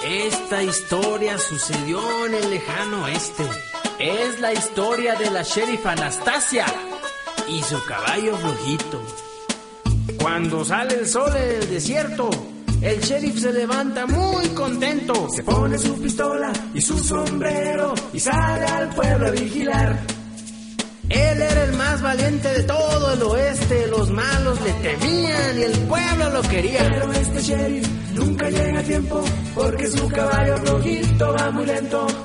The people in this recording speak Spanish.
Esta historia sucedió en el lejano oeste. Es la historia de la sheriff Anastasia y su caballo flojito. Cuando sale el sol en el desierto, el sheriff se levanta muy contento. Se pone su pistola y su sombrero y sale al pueblo a vigilar. Él era el más valiente de todo el oeste. Los malos le temían y el pueblo lo quería. Pero este sheriff nunca llega a tiempo porque su caballo flojito va muy lento.